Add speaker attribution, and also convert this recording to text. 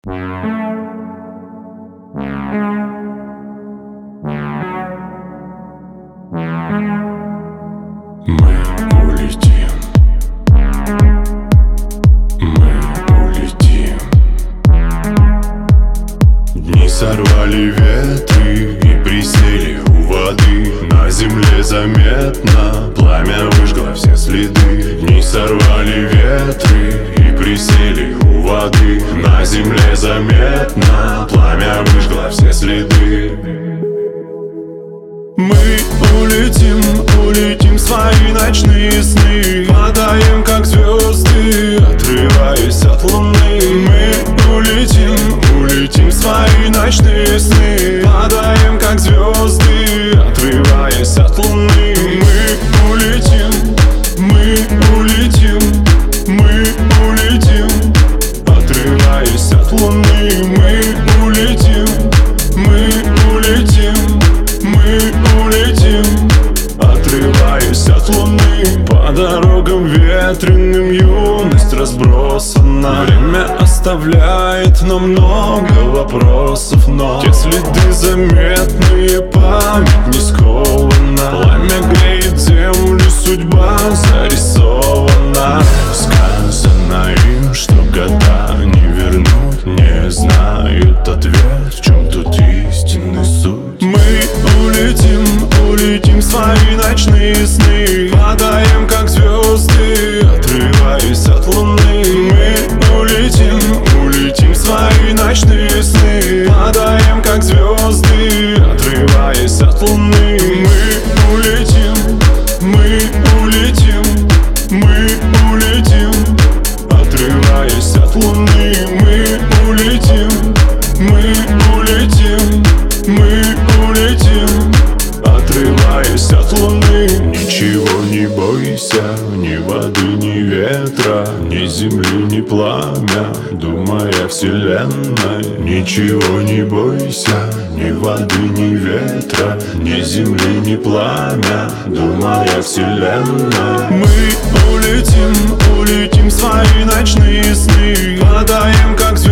Speaker 1: Мы улетим. Мы улетим. Дни сорвали ветры и присели у воды. На земле заметно пламя выжгло все следы. Дни сорвали ветры и присели у воды. На земле заметно пламя выжгло все следы. Мы улетим, улетим в свои ночные сны. Падаем как звезды, отрываясь от луны. Мы улетим, улетим в свои ночные сны. Падаем как звезды, отрываясь от луны. Мы улетим, мы улетим, мы улетим, отрываясь от луны. Мы улетим, мы улетим, мы улетим, отрываясь от луны. По дорогам ветреным юность разбросана. Время оставляет нам много вопросов, но те следы заметные, память не скована. Пламя греет землю, судьба зарисована. Сказано им, что года не вернуть, не знают ответ, в чем тут истинный суть. Мы улетим, улетим в свои ночные сны. Падаем как звезды, отрываясь от луны. Мы улетим, улетим в свои ночные сны. Падаем как звезды, отрываясь от луны. Мы улетим, мы улетим, мы улетим, отрываясь от луны. Мы улетим, мы улетим, мы улетим, отрываясь от луны. Ничего не бойся, ни воды, ни ветра, ни земли, ни пламя, думая вселенной. Ничего не бойся, ни воды, ни ветра, ни земли, ни пламя, думая вселенной. Мы улетим, улетим в свои ночные сны. Падаем как звезды,